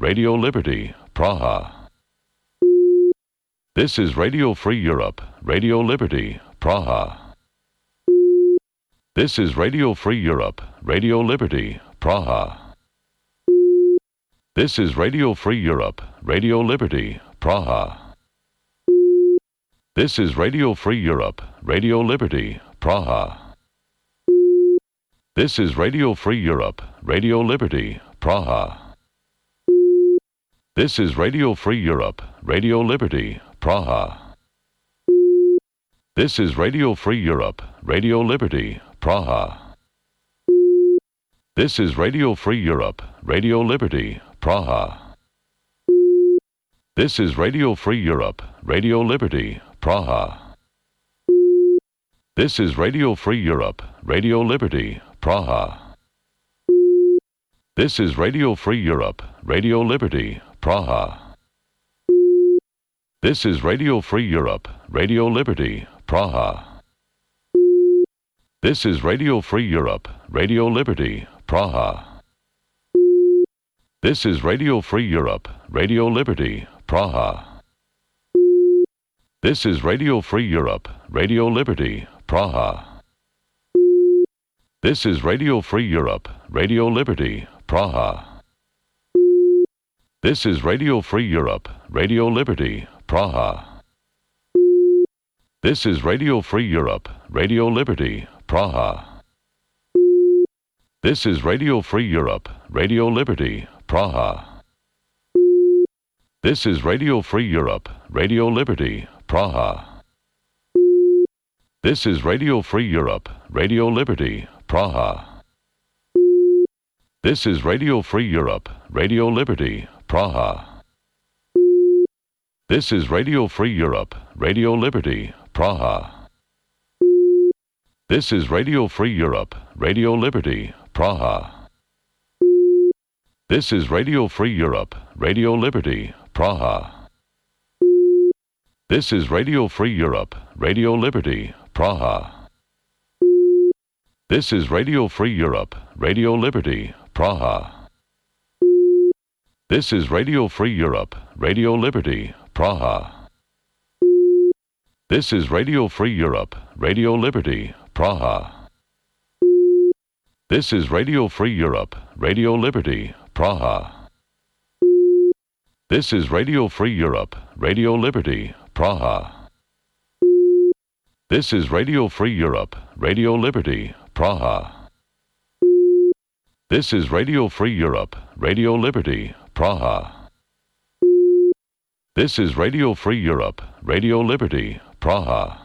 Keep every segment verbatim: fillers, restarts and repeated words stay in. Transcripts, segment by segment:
Radio Liberty, Praha. This is Radio Free Europe, Radio Liberty, Praha. This is Radio Free Europe, Radio Liberty, Praha. This is Radio Free Europe, Radio Liberty, Praha. This is Radio Free Europe, Radio Liberty, Praha. This is Radio Free Europe, Radio Liberty, Praha. This is Radio Free Europe, Radio Liberty, Praha. This is Radio Free Europe, Radio Liberty, Praha. This is Radio Free Europe, Radio Liberty, Praha. This is Radio Free Europe, Radio Liberty, Praha. This is Radio Free Europe, Radio Liberty, Praha. This is Radio Free Europe, Radio Liberty, Praha. This is Radio Free Europe, Radio Liberty, Praha. This is Radio Free Europe, Radio Liberty, Praha. This is Radio Free Europe, Radio Liberty, Praha. This is Radio Free Europe, Radio Liberty, Praha. This is Radio Free Europe, Radio Liberty, Praha. This is Radio Free Europe, Radio Liberty, Praha. This is Radio Free Europe, Radio Liberty, Praha. This is Radio Free Europe, Radio Liberty, Praha. This is Radio Free Europe, Radio Liberty, Praha. This is Radio Free Europe, Radio Liberty, Praha. This is Radio Free Europe, Radio Liberty, Praha. This is Radio Free Europe, Radio Liberty, Praha. This is Radio Free Europe, Radio Liberty, Praha. This is Radio Free Europe, Radio Liberty, Praha. This is Radio Free Europe, Radio Liberty, Praha. This is Radio Free Europe, Radio Liberty, Praha. This is Radio Free Europe, Radio Liberty, Praha. This is Radio Free Europe, Radio Liberty, Praha. This is Radio Free Europe, Radio Liberty, Praha. This is Radio Free Europe, Radio Liberty, Praha. This is Radio Free Europe, Radio Liberty, Praha. This is Radio Free Europe, Radio Liberty, Praha. This is Radio Free Europe, Radio Liberty, Praha.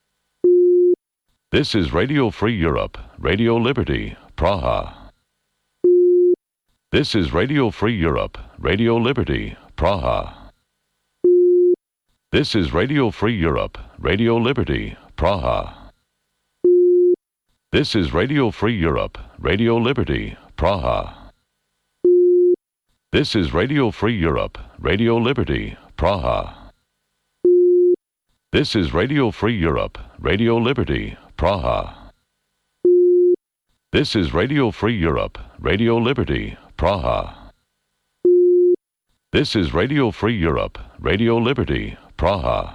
This is Radio Free Europe, Radio Liberty, Praha. This is Radio Free Europe, Radio Liberty, Praha. This is Radio Free Europe, Radio Liberty, Praha. This is Radio Free Europe, Radio Liberty, Praha. This is Radio Free Europe, Radio Liberty, Praha. This is Radio Free Europe, Radio Liberty, Praha. This is Radio Free Europe, Radio Liberty, Praha. This is Radio Free Europe, Radio Liberty, Praha.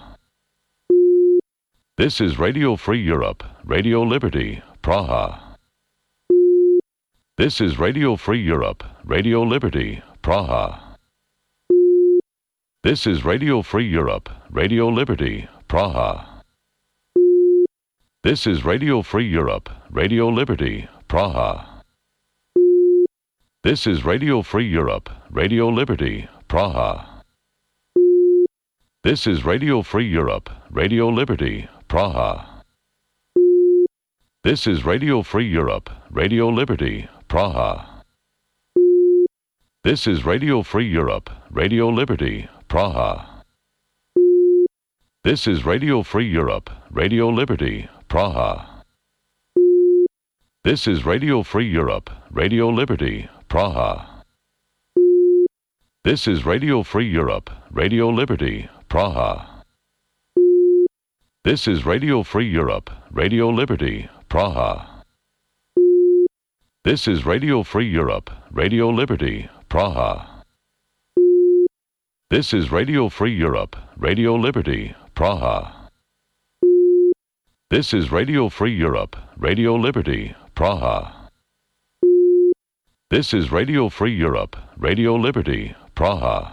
This is Radio Free Europe, Radio Liberty, Praha. This is Radio Free Europe, Radio Liberty, Praha. This is Radio Free Europe, Radio Liberty, Praha. This is Radio Free Europe, Radio Liberty, Praha. This is Radio Free Europe, Radio Liberty, Praha. This is Radio Free Europe, Radio Liberty, Praha. This is Radio Free Europe, Radio Liberty, Praha. This is Radio Free Europe, Radio Liberty, Praha. This is Radio Free Europe, Radio Liberty, Praha. This is Radio Free Europe, Radio Liberty, Praha. This is Radio Free Europe, Radio Liberty, Praha. This is Radio Free Europe, Radio Liberty, Praha. This is Radio Free Europe, Radio Liberty, Praha. This is Radio Free Europe, Radio Liberty, Praha. This is Radio Free Europe, Radio Liberty, Praha. This is Radio Free Europe, Radio Liberty, Praha.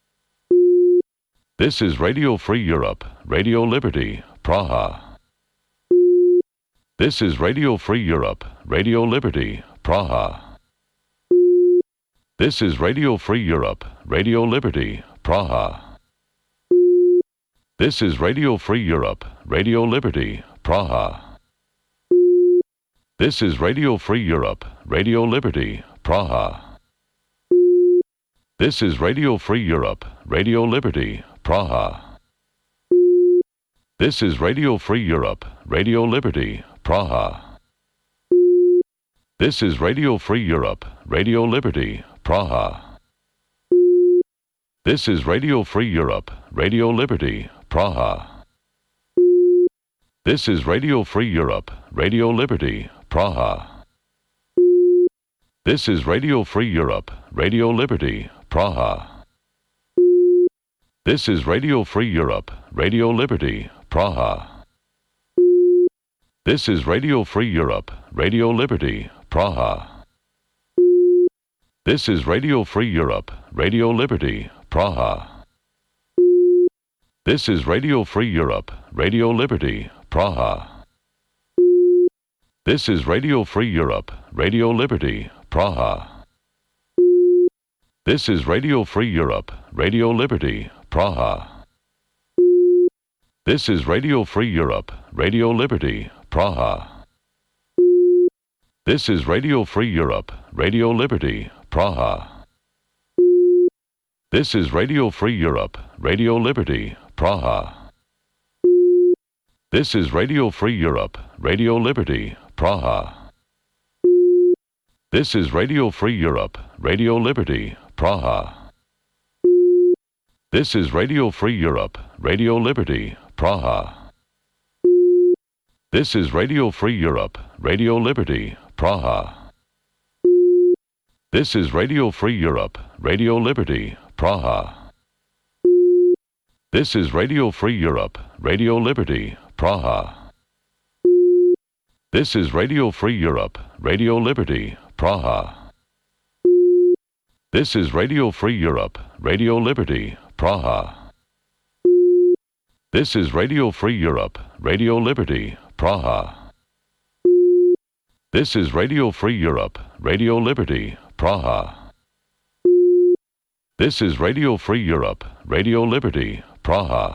This is Radio Free Europe, Radio Liberty, Praha. This is Radio Free Europe, Radio Liberty, Praha. This is Radio Free Europe, Radio Liberty, Praha. This is Radio Free Europe, Radio Liberty, Praha. This is Radio Free Europe, Radio Liberty, Praha. This is Radio Free Europe, Radio Liberty, Praha. This is Radio Free Europe, Radio Liberty, Praha. This is Radio Free Europe, Radio Liberty, Praha. This is Radio Free Europe, Radio Liberty, Praha. This is Radio Free Europe, Radio Liberty, Praha. This is Radio Free Europe, Radio Liberty, Praha. This is Radio Free Europe, Radio Liberty, Praha. This is Radio Free Europe, Radio Liberty, Praha. This is Radio Free Europe, Radio Liberty, Praha. This is Radio Free Europe, Radio Liberty, Praha. This is Radio Free Europe, Radio Liberty, Praha. This is Radio Free Europe, Radio Liberty, Praha. This is Radio Free Europe, Radio Liberty, Praha. This is Radio Free Europe, Radio Liberty, Praha. This is Radio Free Europe, Radio Liberty, Praha. This is Radio Free Europe, Radio Liberty, Praha. This is Radio Free Europe, Radio Liberty, Praha. This is Radio Free Europe, Radio Liberty, Praha. This is Radio Free Europe, Radio Liberty, Praha. This is Radio Free Europe, Radio Liberty, Praha. This is Radio Free Europe, Radio Liberty, Praha. This is Radio Free Europe, Radio Liberty, Praha. This is Radio Free Europe, Radio Liberty, Praha. This is Radio Free Europe, Radio Liberty, Praha. This is Radio Free Europe, Radio Liberty, Praha. This is Radio Free Europe, Radio Liberty, Praha.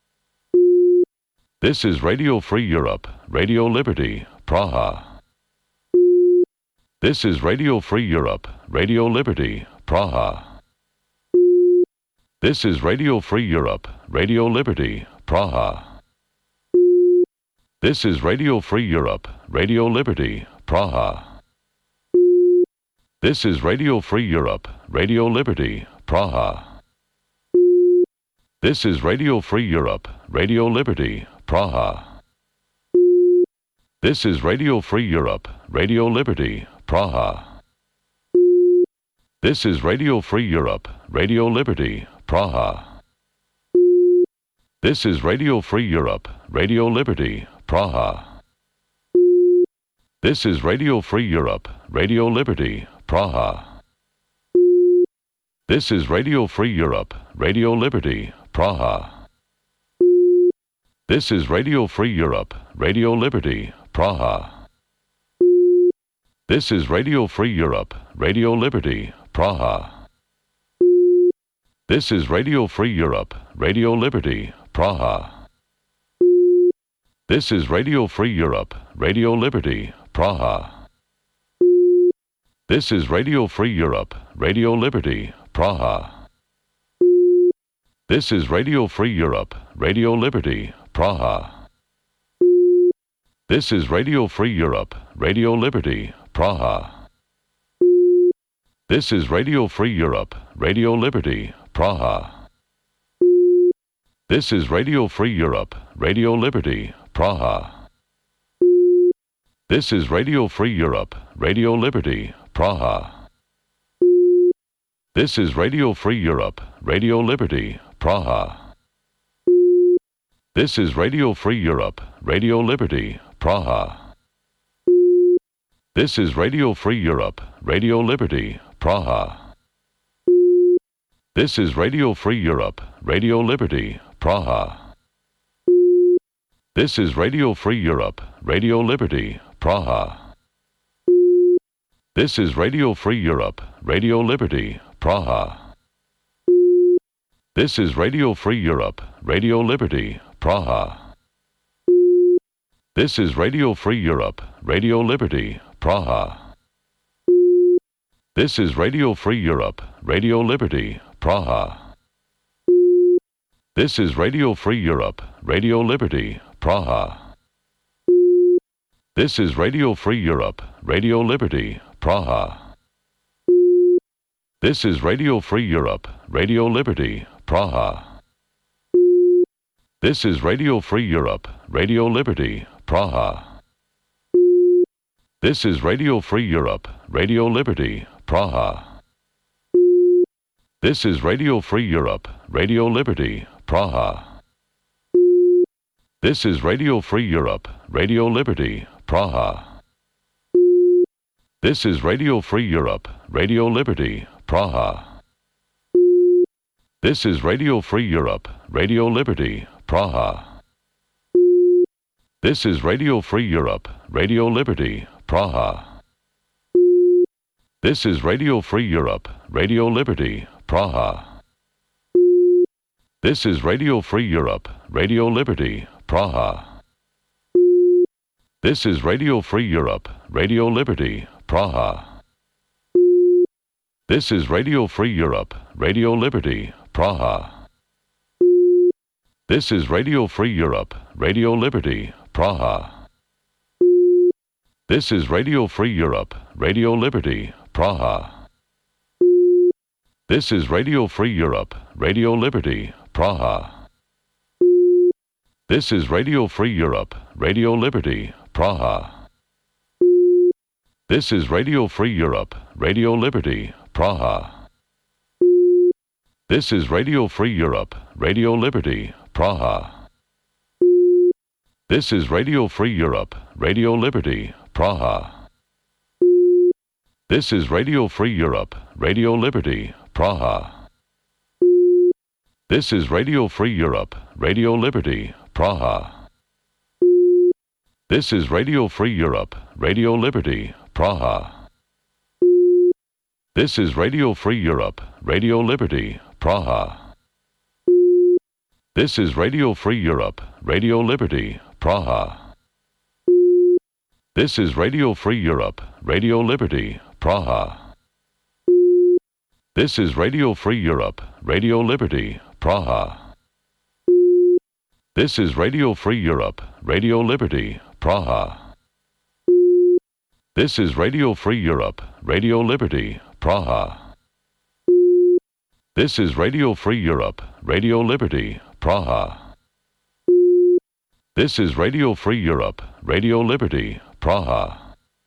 This is Radio Free Europe, Radio Liberty, Praha. This is Radio Free Europe, Radio Liberty, Praha. This is Radio Free Europe, Radio Liberty, Praha. This is Radio Free Europe, Radio Liberty, Praha. This is Radio Free Europe, Radio Liberty, Praha. This is Radio Free Europe, Radio Liberty, Praha. This is Radio Free Europe, Radio Liberty, Praha. This is Radio Free Europe, Radio Liberty, Praha. This is Radio Free Europe, Radio Liberty, Praha. This is Radio Free Europe, Radio Liberty, Praha. This is Radio Free Europe, Radio Liberty, Praha. This is Radio Free Europe, Radio Liberty, Praha. This is Radio Free Europe, Radio Liberty, Praha. This is Radio Free Europe, Radio Liberty, Praha. This is Radio Free Europe, Radio Liberty, Praha. This is Radio Free Europe, Radio Liberty, Praha. This is Radio Free Europe, Radio Liberty, Praha. This is Radio Free Europe, Radio Liberty, Praha. This is Radio Free Europe, Radio Liberty, Praha. This is Radio Free Europe, Radio Liberty, Praha. This is Radio Free Europe, Radio Liberty, Praha. This is Radio Free Europe, Radio Liberty, Praha. This is Radio Free Europe, Radio Liberty, Praha. This is Radio Free Europe, Radio Liberty, Praha. This is Radio Free Europe, Radio Liberty, Praha. This is Radio Free Europe, Radio Liberty, Praha. This is Radio Free Europe, Radio Liberty, Praha. This is Radio Free Europe, Radio Liberty, Praha. This is Radio Free Europe, Radio Liberty, Praha. This is Radio Free Europe, Radio Liberty, Praha. This is Radio Free Europe, Radio Liberty, Praha. This is Radio Free Europe, Radio Liberty, Praha. This is Radio Free Europe, Radio Liberty, Praha. This is Radio Free Europe, Radio Liberty, Praha. This is Radio Free Europe, Radio Liberty, Praha. This is Radio Free Europe, Radio Liberty, Praha. This is Radio Free Europe, Radio Liberty, Praha. This is Radio Free Europe, Radio Liberty, Praha. This is Radio Free Europe, Radio Liberty, Praha. This is Radio Free Europe, Radio Liberty, Praha. This is Radio Free Europe, Radio Liberty, Praha. This is Radio Free Europe, Radio Liberty, Praha. This is Radio Free Europe, Radio Liberty, Praha. This is Radio Free Europe, Radio Liberty, Praha. This is Radio Free Europe, Radio Liberty, Praha. This is Radio Free Europe, Radio Liberty, Praha. This is Radio Free Europe, Radio Liberty, Praha. This is Radio Free Europe, Radio Liberty, Praha. This is Radio Free Europe, Radio Liberty, Praha. This is Radio Free Europe, Radio Liberty, Praha. This is Radio Free Europe, Radio Liberty, Praha. This is Radio Free Europe, Radio Liberty, Praha. This is Radio Free Europe, Radio Liberty, Praha. This is Radio Free Europe, Radio Liberty, Praha. This is Radio Free Europe, Radio Liberty, Praha. This is Radio Free Europe, Radio Liberty, Praha. This is Radio Free Europe, Radio Liberty, Praha. This is Radio Free Europe, Radio Liberty, Praha. This is Radio Free Europe, Radio Liberty, Praha. This is Radio Free Europe, Radio Liberty, Praha. This is Radio Free Europe, Radio Liberty, Praha. This is Radio Free Europe, Radio Liberty, Praha.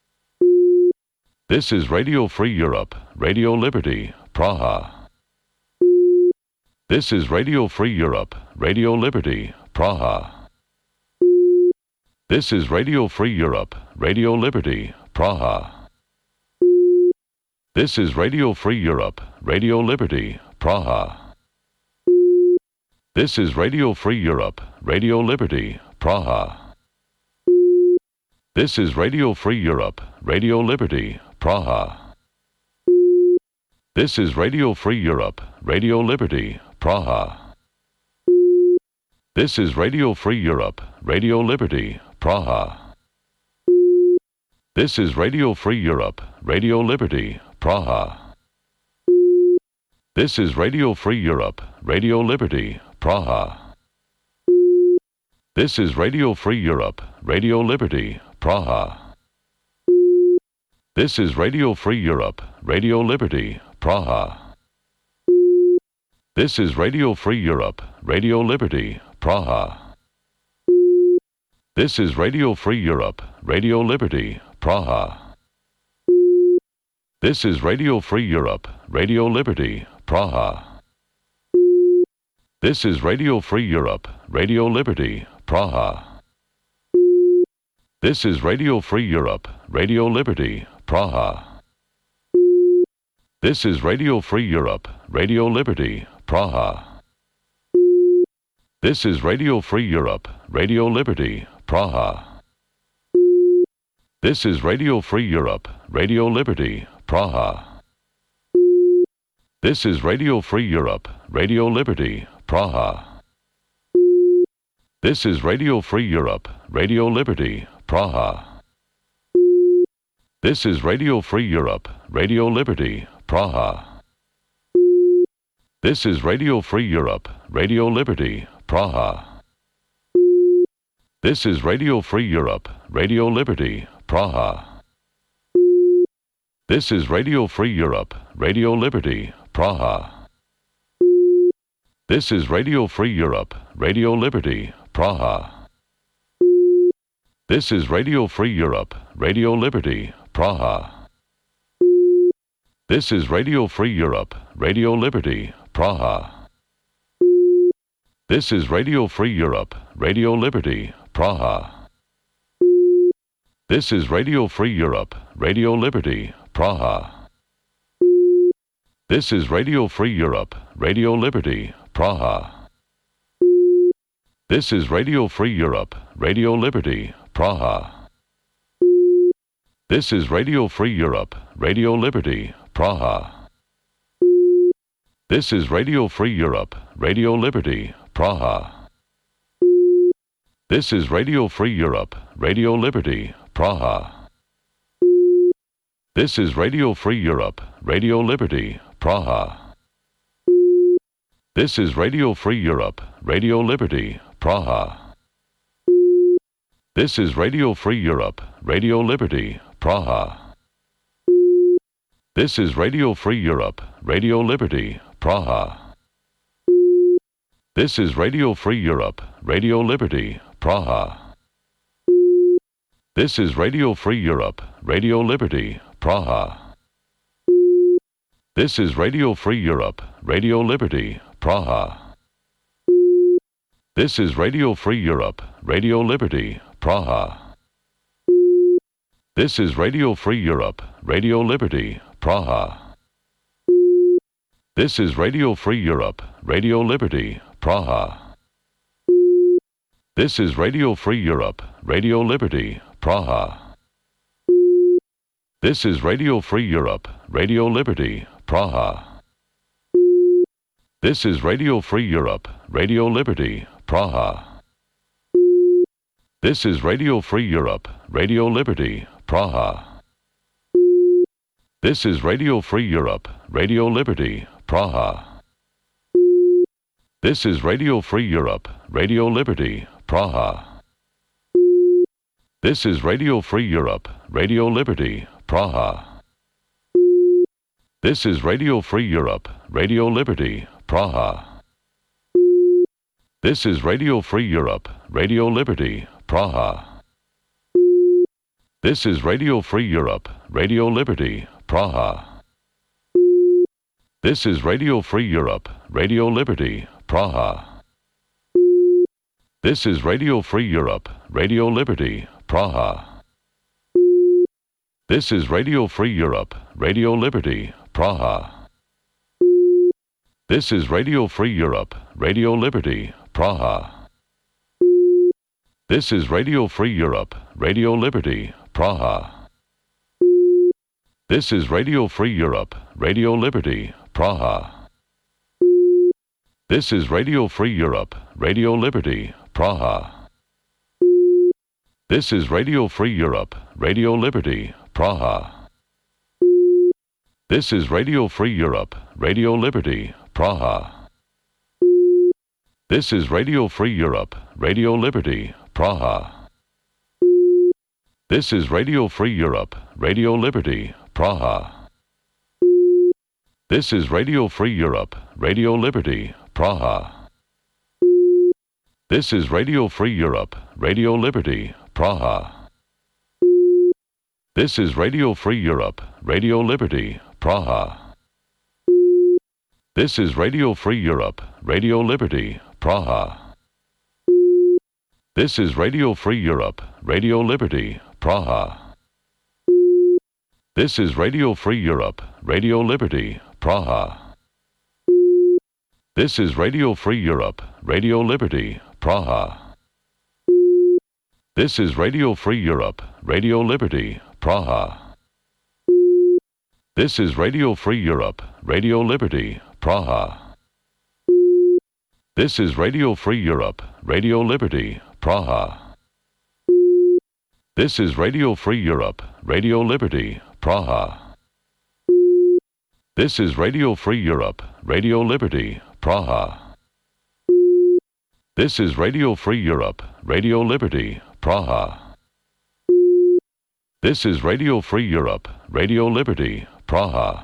This is Radio Free Europe, Radio Liberty, Praha. This is Radio Free Europe, Radio Liberty, Praha. This is Radio Free Europe, Radio Liberty, Praha. This is Radio Free Europe, Radio Liberty, Praha. This is Radio Free Europe, Radio Liberty, Praha. This is Radio Free Europe, Radio Liberty, Praha. This is Radio Free Europe, Radio Liberty, Praha. This is Radio Free Europe, Radio Liberty, Praha. This is Radio Free Europe, Radio Liberty, Praha. This is Radio Free Europe, Radio Liberty, Praha. This is Radio Free Europe, Radio Liberty, Praha. This is Radio Free Europe, Radio Liberty, Praha. This is Radio Free Europe, Radio Liberty, Praha. This is Radio Free Europe, Radio Liberty, Praha. This is Radio Free Europe, Radio Liberty, Praha. This is Radio Free Europe, Radio Liberty, Praha. This is Radio Free Europe, Radio Liberty, Praha. This is Radio Free Europe, Radio Liberty, Praha. This is Radio Free Europe, Radio Liberty, Praha. This is Radio Free Europe, Radio Liberty, Praha. This is Radio Free Europe, Radio Liberty, Praha. This is Radio Free Europe, Radio Liberty, Praha. This is Radio Free Europe, Radio Liberty, Praha. This is Radio Free Europe, Radio Liberty, Praha. This is Radio Free Europe, Radio Liberty, Praha. This is Radio Free Europe, Radio Liberty, Praha. This is Radio Free Europe, Radio Liberty, Praha. This is Radio Free Europe, Radio Liberty, Praha. This is Radio Free Europe, Radio Liberty, Praha. This is Radio Free Europe, Radio Liberty, Praha. This is Radio Free Europe, Radio Liberty, Praha. This is Radio Free Europe, Radio Liberty, Praha. This is Radio Free Europe, Radio Liberty, Praha. This is Radio Free Europe, Radio Liberty, Praha. This is Radio Free Europe, Radio Liberty, Praha. This is Radio Free Europe, Radio Liberty, Praha. This is Radio Free Europe, Radio Liberty, Praha. This is Radio Free Europe, Radio Liberty, Praha. This is Radio Free Europe, Radio Liberty, Praha. This is Radio Free Europe, Radio Liberty, Praha. This is Radio Free Europe, Radio Liberty, Praha. This is Radio Free Europe, Radio Liberty, Praha. This is Radio Free Europe, Radio Liberty, Praha. This is Radio Free Europe, Radio Liberty, Praha. This is Radio Free Europe, Radio Liberty, Praha. This is Radio Free Europe, Radio Liberty, Praha. This is Radio Free Europe, Radio Liberty, Praha. This is Radio Free Europe, Radio Liberty, Praha. This is Radio Free Europe, Radio Liberty, Praha. This is Radio Free Europe, Radio Liberty, Praha. This is Radio Free Europe, Radio Liberty, Praha. This is Radio Free Europe, Radio Liberty, Praha. This is Radio Free Europe, Radio Liberty, Praha. This is Radio Free Europe, Radio Liberty, Praha. This is Radio Free Europe, Radio Liberty, Praha. This is Radio Free Europe, Radio Liberty, Praha. This is Radio Free Europe, Radio Liberty, Praha. This is Radio Free Europe, Radio Liberty, Praha. This is Radio Free Europe, Radio Liberty, Praha. This is Radio Free Europe, Radio Liberty, Praha. This is Radio Free Europe, Radio Liberty, Praha. This is Radio Free Europe, Radio Liberty, Praha. This is Radio Free Europe, Radio Liberty, Praha. This is Radio Free Europe, Radio Liberty, Praha. This is Radio Free Europe, Radio Liberty, Praha. This is Radio Free Europe, Radio Liberty, Praha. This is Radio Free Europe, Radio Liberty, Praha. This is Radio Free Europe, Radio Liberty, Praha. This is Radio Free Europe, Radio Liberty, Praha. This is Radio Free Europe, Radio Liberty, Praha. This is Radio Free Europe, Radio Liberty, Praha. This is Radio Free Europe, Radio Liberty, Praha. This is Radio Free Europe, Radio Liberty, Praha. This is Radio Free Europe, Radio Liberty, Praha. This is Radio Free Europe, Radio Liberty, Praha. This is Radio Free Europe, Radio Liberty, Praha. This is Radio Free Europe, Radio Liberty, Praha. This is Radio Free Europe, Radio Liberty, Praha. This is Radio Free Europe, Radio Liberty, Praha. This is Radio Free Europe, Radio Liberty, Praha. This is Radio Free Europe, Radio Liberty, Praha.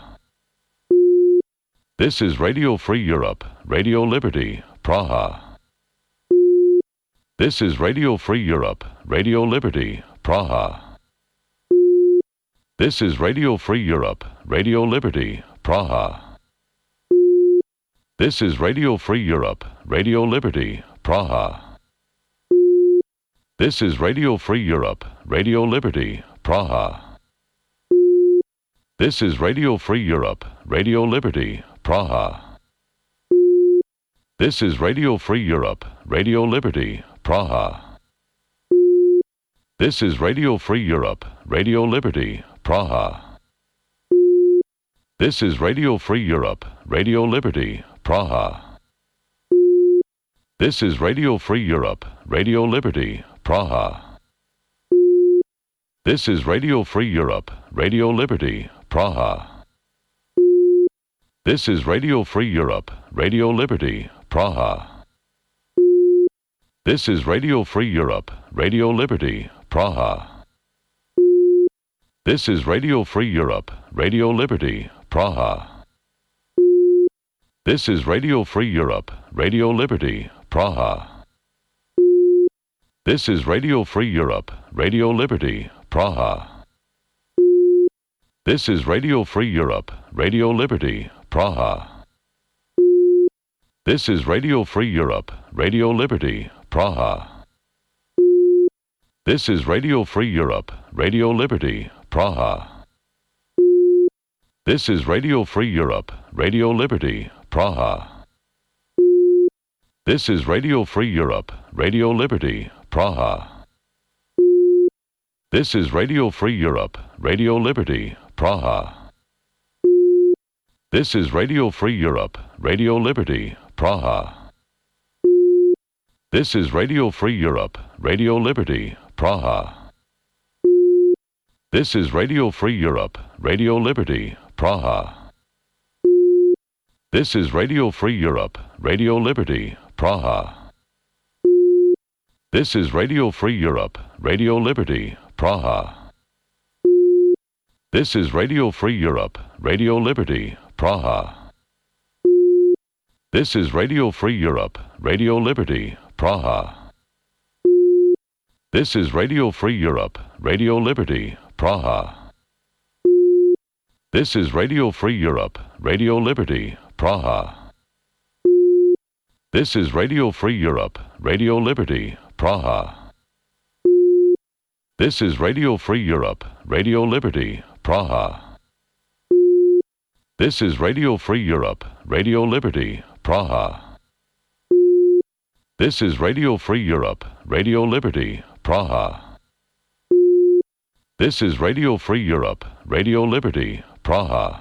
This is Radio Free Europe, Radio Liberty, Praha. This is Radio Free Europe, Radio Liberty, Praha. This is Radio Free Europe, Radio Liberty, Praha. This is Radio Free Europe, Radio Liberty, Praha. This is Radio Free Europe, Radio Liberty, Praha. This is Radio Free Europe, Radio Liberty, Praha. This is Radio Free Europe, Radio Liberty, Praha. This is Radio Free Europe, Radio Liberty, Praha. This is Radio Free Europe, Radio Liberty, Praha. This is Radio Free Europe, Radio Liberty, Praha. This is Radio Free Europe, Radio Liberty, Praha. This is Radio Free Europe, Radio Liberty, Praha. This is Radio Free Europe, Radio Liberty, Praha. This is Radio Free Europe, Radio Liberty, Praha. This is Radio Free Europe, Radio Liberty, Praha. This is Radio Free Europe, Radio Liberty, Praha. This is Radio Free Europe, Radio Liberty, Praha. This is Radio Free Europe, Radio Liberty, Praha. This is Radio Free Europe, Radio Liberty, Praha. This is Radio Free Europe, Radio Liberty, Praha. This is Radio Free Europe, Radio Liberty, Praha. This is Radio Free Europe, Radio Liberty, Praha. This is Radio Free Europe, Radio Liberty, Praha. This is Radio Free Europe, Radio Liberty, Praha. This is Radio Free Europe, Radio Liberty, Praha. This is Radio Free Europe, Radio Liberty, Praha. This is Radio Free Europe, Radio Liberty, Praha. This is Radio Free Europe, Radio Liberty, Praha. This is Radio Free Europe, Radio Liberty, Praha. This is Radio Free Europe, Radio Liberty, Praha. This is Radio Free Europe, Radio Liberty, Praha. This is Radio Free Europe, Radio Liberty, Praha. This is Radio Free Europe, Radio Liberty, Praha. This is Radio Free Europe, Radio Liberty, Praha. This is Radio Free Europe, Radio Liberty, Praha. This is Radio Free Europe, Radio Liberty, Praha.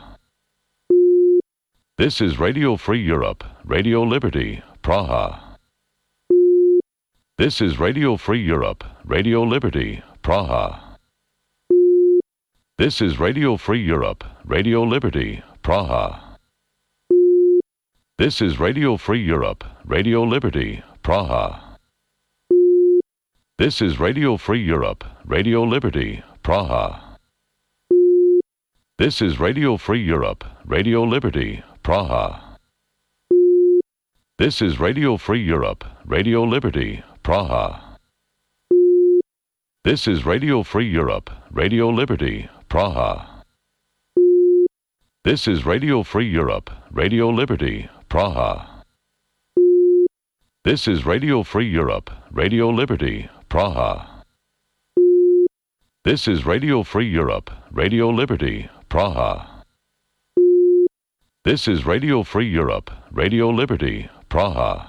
This is Radio Free Europe, Radio Liberty, Praha. This is Radio Free Europe, Radio Liberty, Praha. This is Radio Free Europe, Radio Liberty, Praha. This is Radio Free Europe, Radio Liberty, Praha. This is Radio Free Europe, Radio Liberty, Praha. This is Radio Free Europe, Radio Liberty, Praha. This is Radio Free Europe, Radio Liberty, Praha. This is Radio Free Europe, Radio Liberty, Praha. This is Radio Free Europe, Radio Liberty, Praha. This is Radio Free Europe, Radio Liberty, Praha. This is Radio Free Europe, Radio Liberty, Praha. This is Radio Free Europe, Radio Liberty, Praha.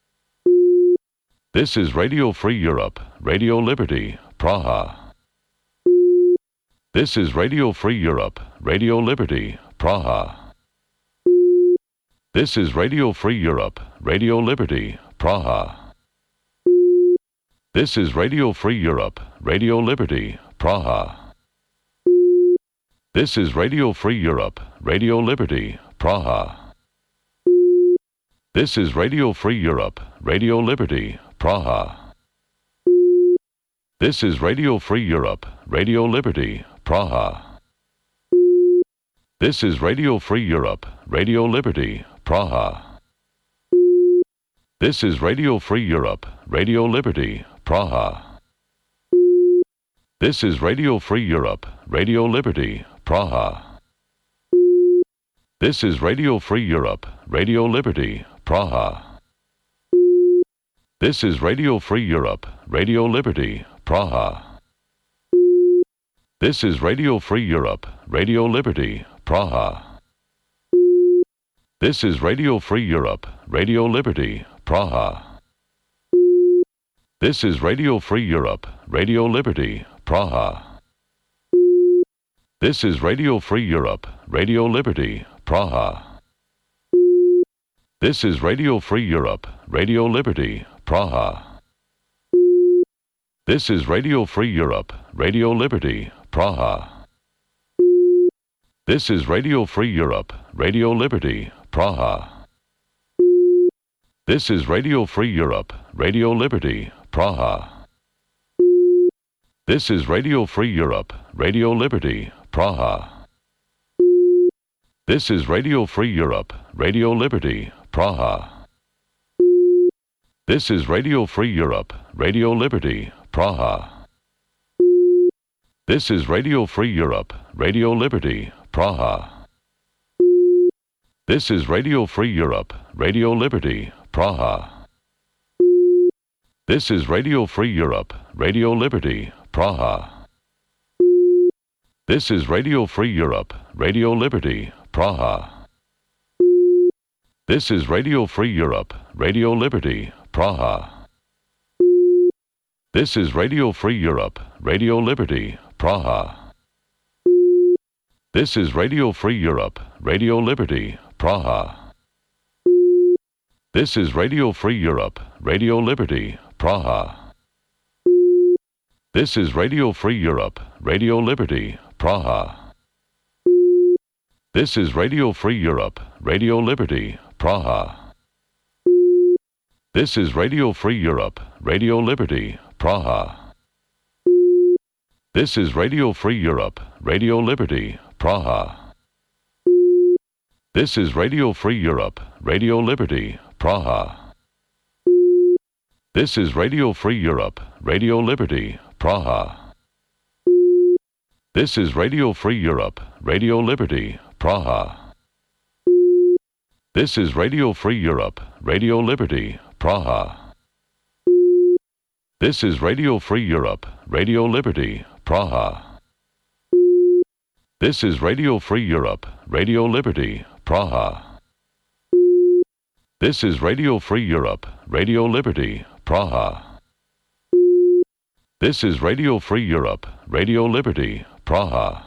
This is Radio Free Europe, Radio Liberty, Praha. This is Radio Free Europe, Radio Liberty, Praha. This is Radio Free Europe, Radio Liberty, Praha. This is Radio Free Europe, Radio Liberty, Praha. This is Radio Free Europe, Radio Liberty, Praha. This is Radio Free Europe, Radio Liberty, Praha. This is Radio Free Europe, Radio Liberty, Praha. This is Radio Free Europe, Radio Liberty, Praha. This is Radio Free Europe, Radio Liberty, Praha. This is Radio Free Europe, Radio Liberty, Praha. This is Radio Free Europe, Radio Liberty, Praha. This is Radio Free Europe, Radio Liberty, Praha. This is Radio Free Europe, Radio Liberty, Praha. This is Radio Free Europe, Radio Liberty, Praha. This is Radio Free Europe, Radio Liberty, Praha. This is Radio Free Europe, Radio Liberty, Praha. This is Radio Free Europe, Radio Liberty, Praha. This is Radio Free Europe, Radio Liberty, Praha. This is Radio Free Europe, Radio Liberty, Praha. This is Radio Free Europe, Radio Liberty, Praha. This is Radio Free Europe, Radio Liberty, Praha. This is Radio Free Europe, Radio Liberty, Praha. This is Radio Free Europe, Radio Liberty, Praha. This is Radio Free Europe, Radio Liberty, Praha. This is Radio Free Europe, Radio Liberty, Praha. This is Radio Free Europe, Radio Liberty, Praha. This is Radio Free Europe, Radio Liberty, Praha. This is Radio Free Europe, Radio Liberty, Praha. This is Radio Free Europe, Radio Liberty, Praha. This is Radio Free Europe, Radio Liberty, Praha. This is Radio Free Europe, Radio Liberty, Praha. This is Radio Free Europe, Radio Liberty, Praha. This is Radio Free Europe, Radio Liberty, Praha. This is Radio Free Europe, Radio Liberty, Praha. This is Radio Free Europe, Radio Liberty, Praha. This is Radio Free Europe, Radio Liberty, Praha. This is Radio Free Europe, Radio Liberty, Praha. This is Radio Free Europe, Radio Liberty, Praha. This is Radio Free Europe, Radio Liberty, Praha. This is Radio Free Europe, Radio Liberty, Praha. This is Radio Free Europe, Radio Liberty, Praha. This is Radio Free Europe, Radio Liberty, Praha. This is Radio Free Europe, Radio Liberty, Praha.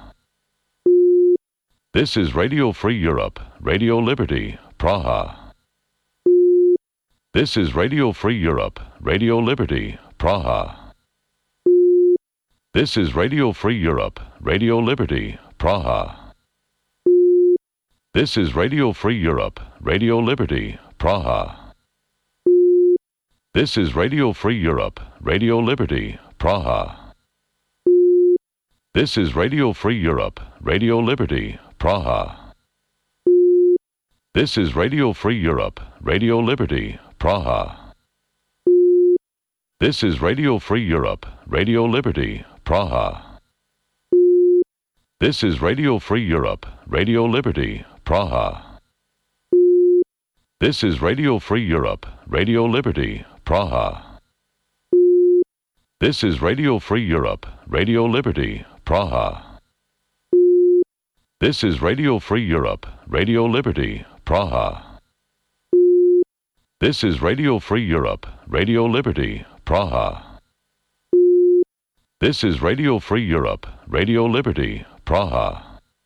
This is Radio Free Europe, Radio Liberty, Praha. This is Radio Free Europe, Radio Liberty, Praha. This is Radio Free Europe, Radio Liberty, Praha. This is Radio Free Europe, Radio Liberty, Praha. This is Radio Free Europe, Radio Liberty, Praha. This is Radio Free Europe, Radio Liberty, Praha. This is Radio Free Europe, Radio Liberty, Praha. This is Radio Free Europe, Radio Liberty, Praha. This is Radio Free Europe, Radio Liberty, Praha. This is Radio Free Europe, Radio Liberty, Praha. This is Radio Free Europe, Radio Liberty, Praha. This is Radio Free Europe, Radio Liberty, Praha. This is Radio Free Europe, Radio Liberty, Praha. This is Radio Free Europe, Radio Liberty, Praha.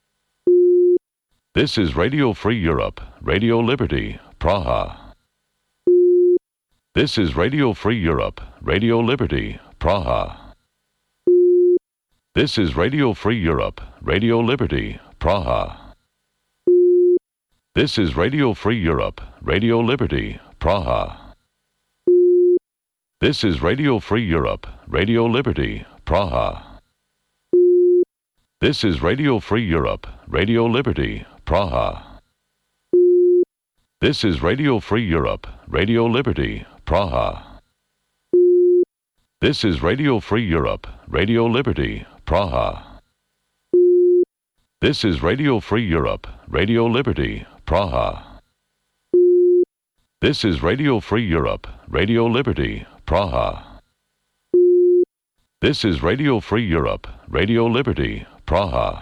This is Radio Free Europe, Radio Liberty, Praha. This is Radio Free Europe, Radio Liberty, Praha. This is Radio Free Europe, Radio Liberty, Praha. This is Radio Free Europe, Radio Liberty, Praha. This is Radio Free Europe, Radio Liberty, Praha. This is Radio Free Europe, Radio Liberty, Praha. This is Radio Free Europe, Radio Liberty, Praha. This is Radio Free Europe, Radio Liberty, Praha. This is Radio Free Europe, Radio Liberty, Praha. This is Radio Free Europe, Radio Liberty, Praha. This is Radio Free Europe, Radio Liberty, Praha.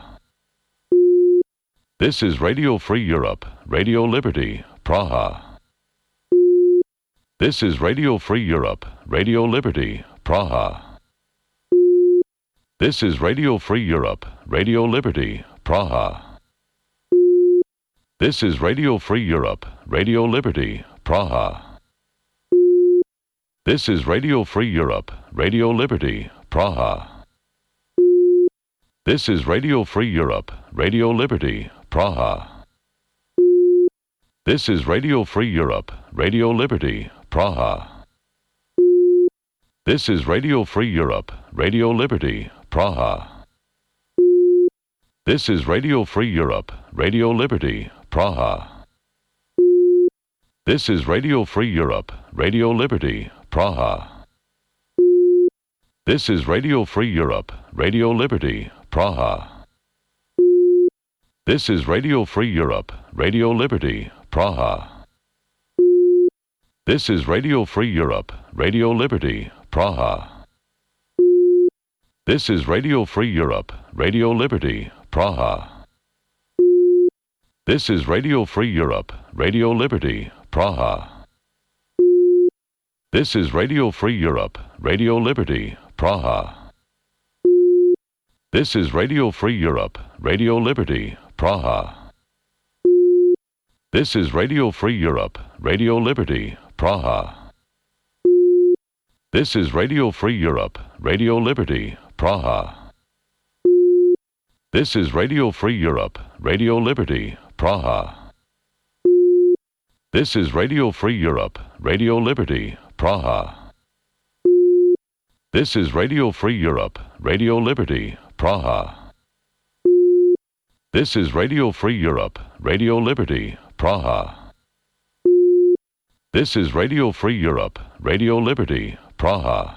This is Radio Free Europe, Radio Liberty, Praha. This is Radio Free Europe, Radio Liberty, Praha. This is Radio Free Europe, Radio Liberty, Praha. This is Radio Free Europe, Radio Liberty, Praha. This is Radio Free Europe, Radio Liberty, Praha. This is Radio Free Europe, Radio Liberty, Praha. This is Radio Free Europe, Radio Liberty, Praha. This is Radio Free Europe, Radio Liberty, Praha. This is Radio Free Europe, Radio Liberty, Praha. This is Radio Free Europe, Radio Liberty, Praha. This is Radio Free Europe, Radio Liberty, Praha. This is Radio Free Europe, Radio Liberty, Praha. This is Radio Free Europe, Radio Liberty, Praha. This is Radio Free Europe, Radio Liberty, Praha. This is Radio Free Europe, Radio Liberty, Praha. This is Radio Free Europe, Radio Liberty, Praha. This is Radio Free Europe, Radio Liberty, Praha. This is Radio Free Europe, Radio Liberty, Praha. This is Radio Free Europe, Radio Liberty, Praha. This is Radio Free Europe, Radio Liberty, Praha. This is Radio Free Europe, Radio Liberty, Praha. This is Radio Free Europe, Radio Liberty, Praha. This is Radio Free Europe, Radio Liberty, Praha. This is Radio Free Europe, Radio Liberty, Praha.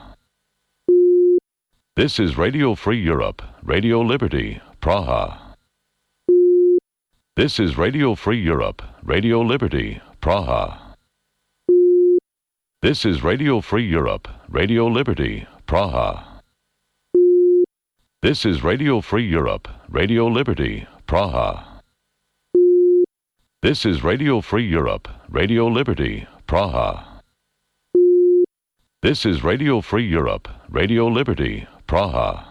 This is Radio Free Europe, Radio Liberty, Praha. This is Radio Free Europe, Radio Liberty, Praha. This is Radio Free Europe, Radio Liberty, Praha. This is Radio Free Europe, Radio Liberty, Praha. This is Radio Free Europe, Radio Liberty, Praha. This is Radio Free Europe, Radio Liberty, Praha.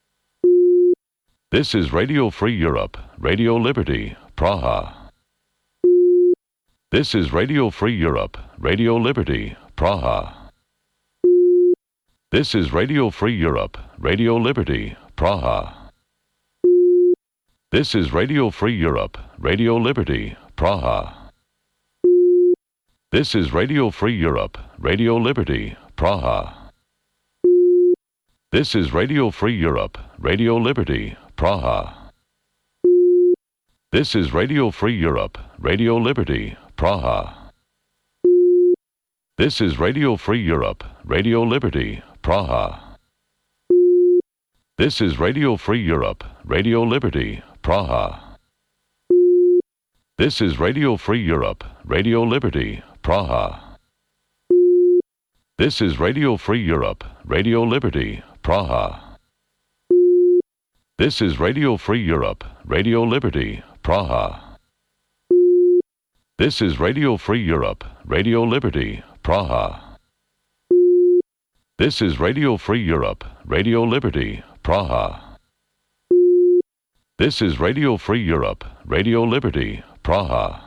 This is Radio Free Europe, Radio Liberty, Praha. This is Radio Free Europe, Radio Liberty, Praha. This is Radio Free Europe, Radio Liberty, Praha. This is Radio Free Europe, Radio Liberty, Praha. This is Radio Free Europe, Radio Liberty, Praha. This is Radio Free Europe, Radio Liberty, Praha. This is Radio Free Europe, Radio Liberty, Praha. This is Radio Free Europe, Radio Liberty, Praha. This is Radio Free Europe, Radio Liberty, Praha. This is Radio Free Europe, Radio Liberty, Praha. This is Radio Free Europe, Radio Liberty, Praha. This is Radio Free Europe, Radio Liberty, Praha. This is Radio Free Europe, Radio Liberty, Praha. This is Radio Free Europe, Radio Liberty, Praha. This is Radio Free Europe, Radio Liberty, Praha.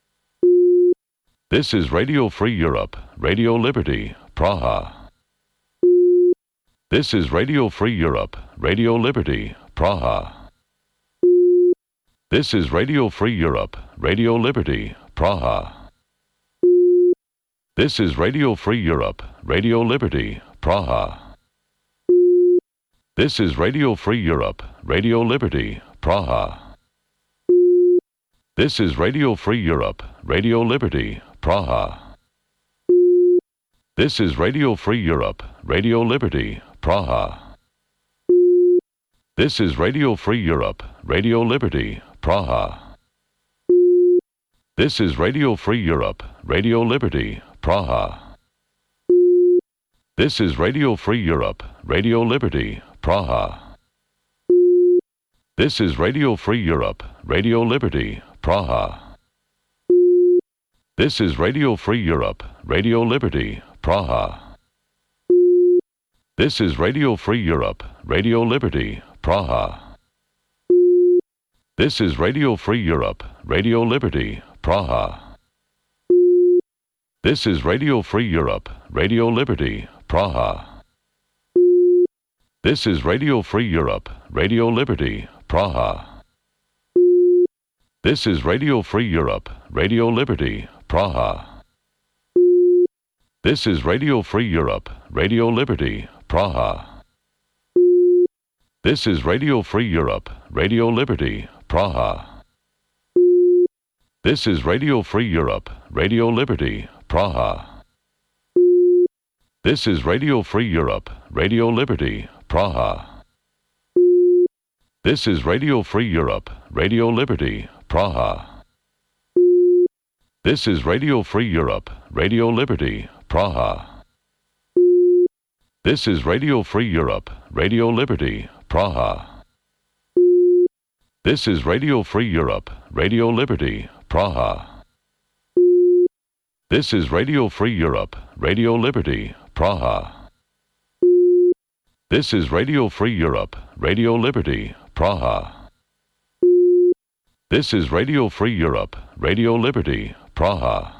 This is Radio Free Europe, Radio Liberty, Praha. This is Radio Free Europe, Radio Liberty, Praha. This is Radio Free Europe, Radio Liberty, Praha. This is Radio Free Europe, Radio Liberty, Praha. This is Radio Free Europe, Radio Liberty, Praha. This is Radio Free Europe, Radio Liberty, Praha. This is Radio Free Europe, Radio Liberty, Praha. This is Radio Free Europe, Radio Liberty, Praha. This is Radio Free Europe, Radio Liberty, Praha. This is Radio Free Europe, Radio Liberty, Praha. This is Radio Free Europe, Radio Liberty, Praha. This is Radio Free Europe, Radio Liberty, Praha. This is Radio Free Europe, Radio Liberty, Praha. This is Radio Free Europe, Radio Liberty, Praha. This is Radio Free Europe, Radio Liberty, Praha. This is Radio Free Europe, Radio Liberty, Praha. This is Radio Free Europe, Radio Liberty, Praha. This is Radio Free Europe, Radio Liberty, Praha. This is Radio Free Europe, Radio Liberty, Praha. This is Radio Free Europe, Radio Liberty, Praha. This is Radio Free Europe, Radio Liberty, Praha. This is Radio Free Europe, Radio Liberty, Praha. This is Radio Free Europe, Radio Liberty, Praha. This is Radio Free Europe, Radio Liberty, Praha. This is Radio Free Europe, Radio Liberty, Praha. This is Radio Free Europe, Radio Liberty, Praha. This is Radio Free Europe, Radio Liberty, Praha. This is Radio Free Europe, Radio Liberty, Praha.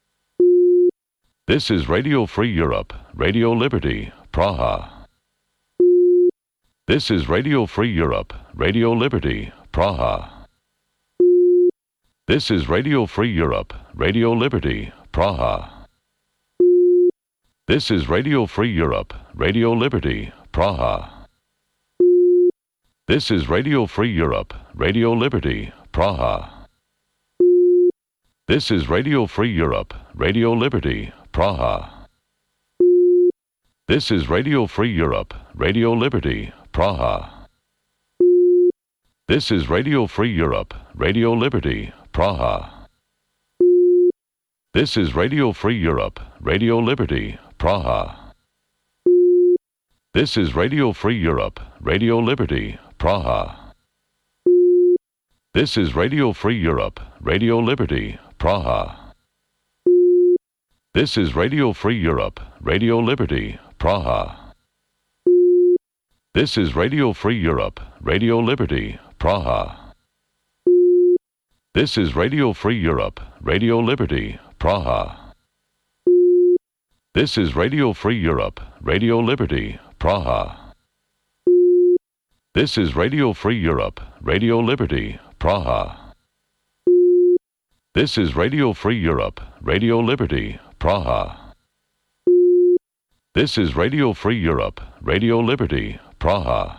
This is Radio Free Europe, Radio Liberty, Praha. This is Radio Free Europe, Radio Liberty, Praha. This is Radio Free Europe, Radio Liberty, Praha. This is Radio Free Europe, Radio Liberty, Praha. This is Radio Free Europe, Radio Liberty, Praha. This is Radio Free Europe, Radio Liberty, Praha. This is Radio Free Europe, Radio Liberty, Praha. This is Radio Free Europe, Radio Liberty, Praha. This is Radio Free Europe, Radio Liberty, Praha. This is Radio Free Europe, Radio Liberty, Praha. This is Radio Free Europe, Radio Liberty, Praha. This is Radio Free Europe, Radio Liberty, Praha. This is Radio Free Europe, Radio Liberty, Praha. This is Radio Free Europe, Radio Liberty, Praha. This is Radio Free Europe, Radio Liberty, Praha. This is Radio Free Europe, Radio Liberty, Praha. This is Radio Free Europe, Radio Liberty, Praha. This is Radio Free Europe, Radio Liberty, Praha.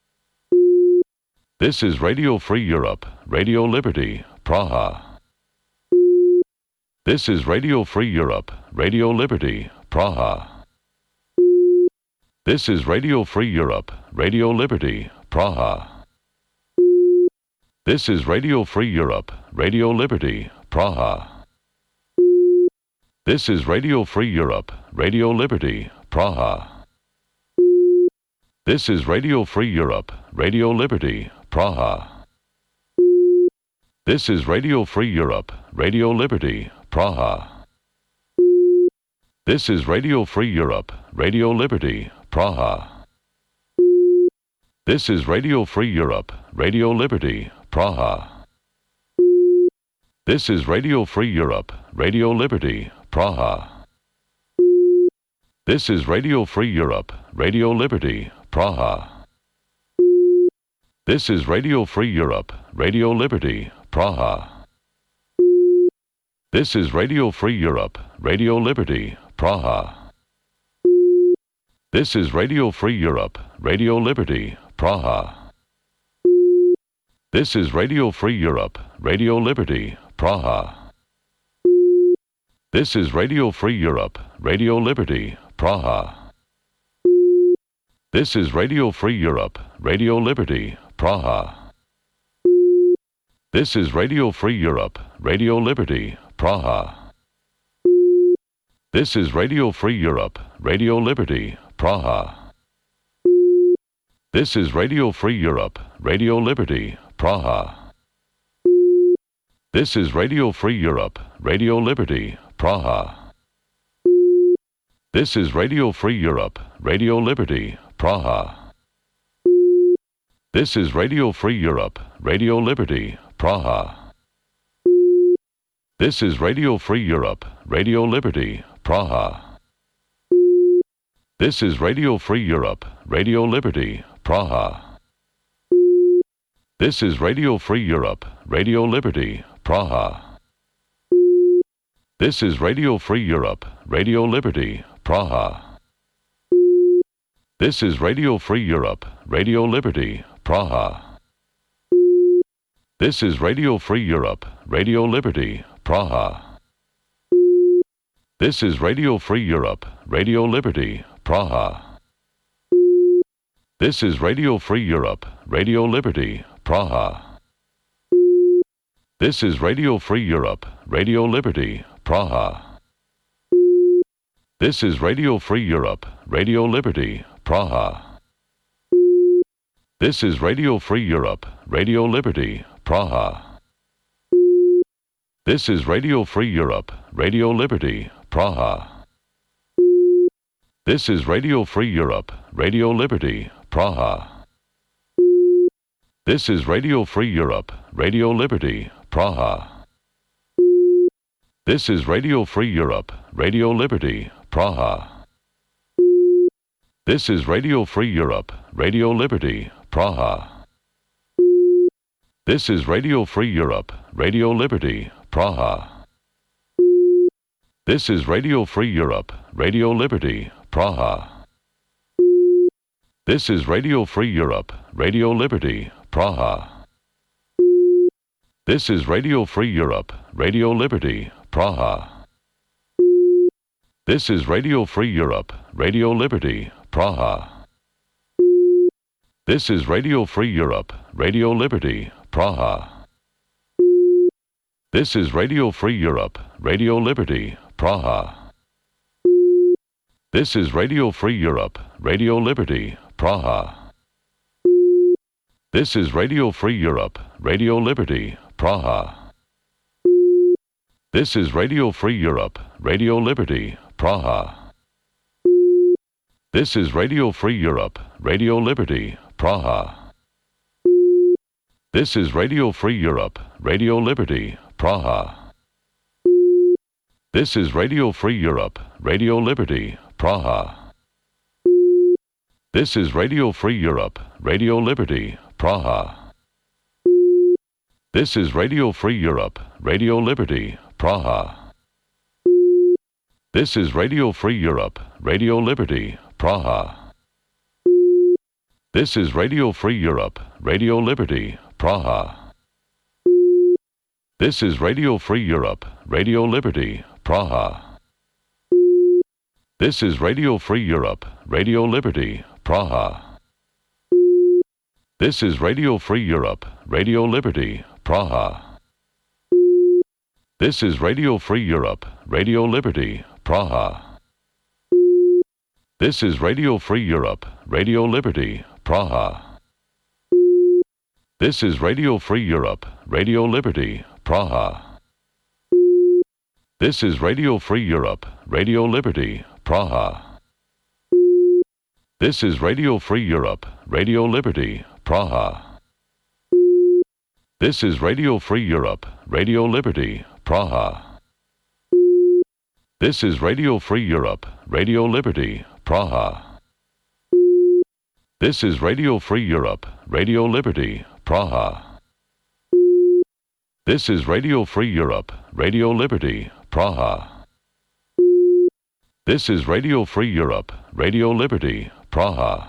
This is Radio Free Europe, Radio Liberty, Praha. This is Radio Free Europe, Radio Liberty, Praha. This is Radio Free Europe, Radio Liberty, Praha. This is Radio Free Europe, Radio Liberty, Praha. This is Radio Free Europe, Radio Liberty, Praha. This is Radio Free Europe, Radio Liberty, Praha. This is Radio Free Europe, Radio Liberty, Praha. This is Radio Free Europe, Radio Liberty, Praha. This is Radio Free Europe, Radio Liberty, Praha. This is Radio Free Europe, Radio Liberty, Praha. This is Radio Free Europe, Radio Liberty, Praha. This is Radio Free Europe, Radio Liberty, Praha. This is Radio Free Europe, Radio Liberty, Praha. This is Radio Free Europe, Radio Liberty, Praha. This is Radio Free Europe, Radio Liberty, Praha. This is Radio Free Europe, Radio Liberty, Praha. This is Radio Free Europe, Radio Liberty, Praha. This is Radio Free Europe, Radio Liberty, Praha. This is Radio Free Europe, Radio Liberty, Praha. This is Radio Free Europe, Radio Liberty, Praha. This is Radio Free Europe, Radio Liberty, Praha. This is Radio Free Europe, Radio Liberty, Praha. This is Radio Free Europe, Radio Liberty, Praha. This is Radio Free Europe, Radio Liberty, Praha. This is Radio Free Europe, Radio Liberty, Praha. This is Radio Free Europe, Radio Liberty, Praha. This is Radio Free Europe, Radio Liberty, Praha. This is Radio Free Europe, Radio Liberty, Praha. This is Radio Free Europe, Radio Liberty, Praha. This is Radio Free Europe, Radio Liberty, Praha. This is Radio Free Europe, Radio Liberty, Praha. This is Radio Free Europe, Radio Liberty, Praha. This is Radio Free Europe, Radio Liberty, Praha. This is Radio Free Europe, Radio Liberty, Praha. This is Radio Free Europe, Radio Liberty, Praha. This is Radio Free Europe, Radio Liberty, Praha. This is Radio Free Europe, Radio Liberty, Praha. This is Radio Free Europe, Radio Liberty, Praha. This is Radio Free Europe, Radio Liberty, Praha. This is Radio Free Europe, Radio Liberty, Praha. This is Radio Free Europe, Radio Liberty, Praha. This is Radio Free Europe, Radio Liberty, Praha. This is Radio Free Europe, Radio Liberty, Praha. This is Radio Free Europe, Radio Liberty, Praha. This is Radio Free Europe, Radio Liberty, Praha. This is Radio Free Europe, Radio Liberty, Praha. This is Radio Free Europe, Radio Liberty, Praha. This is Radio Free Europe, Radio Liberty, Praha. This is Radio Free Europe, Radio Liberty, Praha. This is Radio Free Europe, Radio Liberty, Praha. This is Radio Free Europe, Radio Liberty, Praha. This is Radio Free Europe, Radio Liberty, Praha. This is Radio Free Europe, Radio Liberty, Praha. This is Radio Free Europe, Radio Liberty, Praha. This is Radio Free Europe, Radio Liberty, Praha. This is Radio Free Europe, Radio Liberty, Praha. This is Radio Free Europe, Radio Liberty, Praha. This is Radio Free Europe, Radio Liberty, Praha. This is Radio Free Europe, Radio Liberty, Praha. This is Radio Free Europe, Radio Liberty, Praha. This is Radio Free Europe, Radio Liberty, Praha. This is Radio Free Europe, Radio Liberty, Praha. This is Radio Free Europe, Radio Liberty, Praha. This is Radio Free Europe, Radio Liberty, Praha. This is Radio Free Europe, Radio Liberty, Praha. This is Radio Free Europe, Radio Liberty, Praha. This is Radio Free Europe, Radio Liberty, Praha. This is Radio Free Europe, Radio Liberty, Praha. This is Radio Free Europe, Radio Liberty, Praha.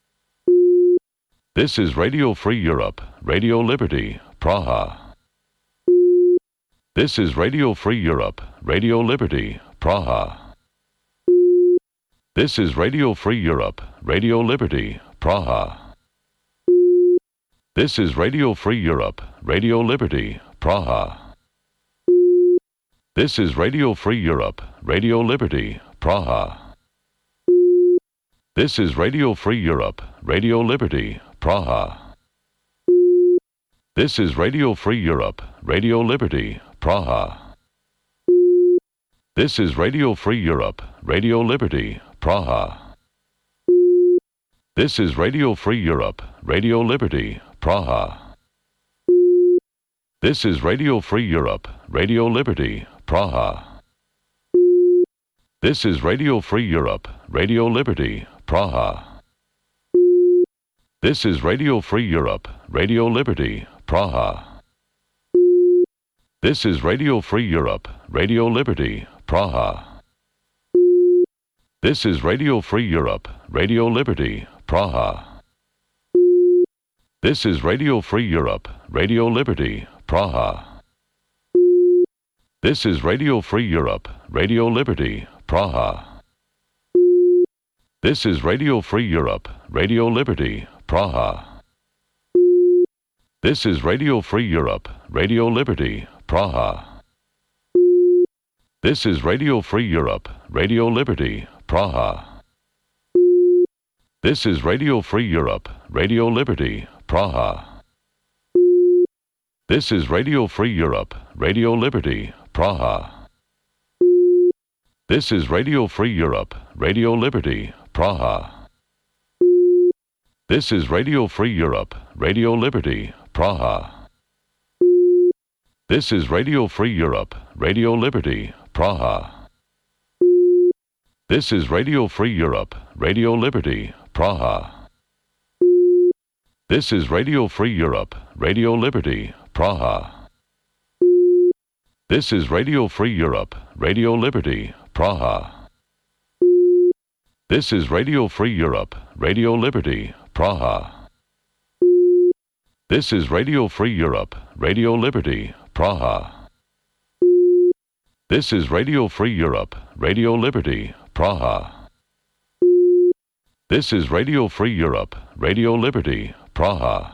This is Radio Free Europe, Radio Liberty, Praha. This is Radio Free Europe, Radio Liberty, Praha. This is Radio Free Europe, Radio Liberty, Praha. This is Radio Free Europe, Radio Liberty, Praha. This is Radio Free Europe, Radio Liberty, Praha. This is Radio Free Europe, Radio Liberty, Praha. This is Radio Free Europe, Radio Liberty, Praha. This is Radio Free Europe, Radio Liberty, Praha. This is Radio Free Europe, Radio Liberty, Praha. This is Radio Free Europe, Radio Liberty, Praha. This is Radio Free Europe, Radio Liberty, Praha. This is Radio Free Europe, Radio Liberty, Praha. This is Radio Free Europe, Radio Liberty, Praha. This is Radio Free Europe, Radio Liberty, Praha. This is Radio Free Europe, Radio Liberty, Praha. This is Radio Free Europe, Radio Liberty, Praha. This is Radio Free Europe, Radio Liberty, Praha. This is Radio Free Europe, Radio Liberty, Praha. This is Radio Free Europe, Radio Liberty, Praha. This is Radio Free Europe, Radio Liberty, Praha. This is Radio Free Europe, Radio Liberty, Praha. This is Radio Free Europe, Radio Liberty, Praha. This is Radio Free Europe, Radio Liberty, Praha. This is Radio Free Europe, Radio Liberty, Praha. This is Radio Free Europe, Radio Liberty, Praha. This is Radio Free Europe, Radio Liberty, Praha. This is Radio Free Europe, Radio Liberty, Praha. This is Radio Free Europe, Radio Liberty, Praha. This is Radio Free Europe, Radio Liberty, Praha. This is Radio Free Europe, Radio Liberty, Praha. This is Radio Free Europe, Radio Liberty, Praha.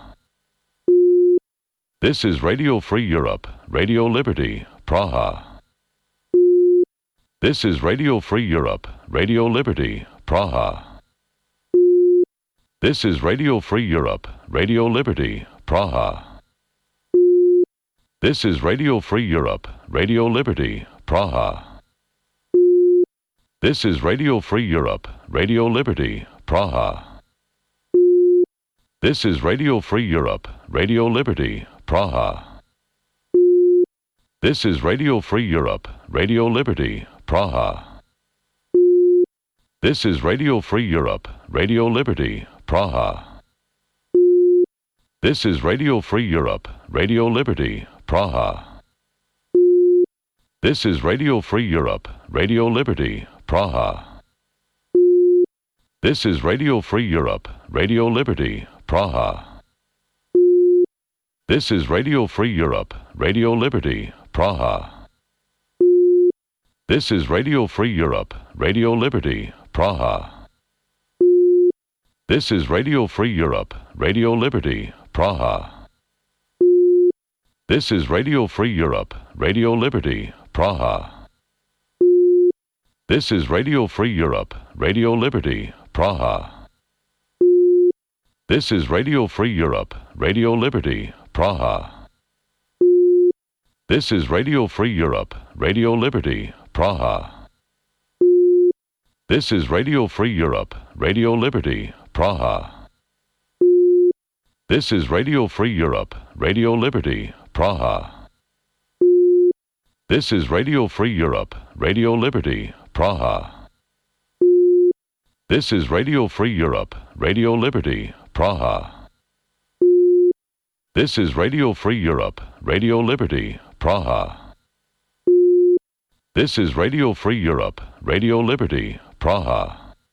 This is Radio Free Europe, Radio Liberty, Praha. This is Radio Free Europe, Radio Liberty, Praha. This is Radio Free Europe, Radio Liberty, Praha. This is Radio Free Europe, Radio Liberty, Praha. This is Radio Free Europe, Radio Liberty, Praha. This is Radio Free Europe, Radio Liberty, Praha. This is Radio Free Europe, Radio Liberty, Praha. This is Radio Free Europe, Radio Liberty, Praha. This is Radio Free Europe, Radio Liberty, Praha. This is Radio Free Europe, Radio Liberty, Praha. This is Radio Free Europe, Radio Liberty, Praha. This is Radio Free Europe, Radio Liberty, Praha. This is Radio Free Europe, Radio Liberty, Praha. This is Radio Free Europe, Radio Liberty, Praha. This is Radio Free Europe, Radio Liberty, Praha. This is Radio Free Europe, Radio Liberty, Praha. This is Radio Free Europe, Radio Liberty, Praha. This is Radio Free Europe, Radio Liberty, Praha. This is Radio Free Europe, Radio Liberty, Praha. This is Radio Free Europe, Radio Liberty, Praha. This is Radio Free Europe, Radio Liberty, Praha. This is Radio Free Europe, Radio Liberty, Praha. This is Radio Free Europe, Radio Liberty, Praha. This is Radio Free Europe, Radio Liberty, Praha.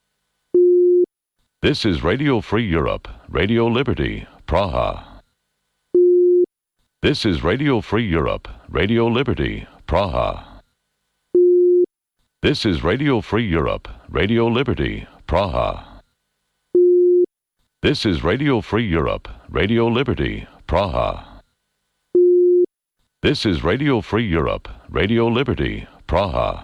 This is Radio Free Europe, Radio Liberty, Praha. This is Radio Free Europe, Radio Liberty, Praha. This is Radio Free Europe, Radio Liberty, Praha. This is Radio Free Europe, Radio Liberty, Praha. This is Radio Free Europe, Radio Liberty, Praha.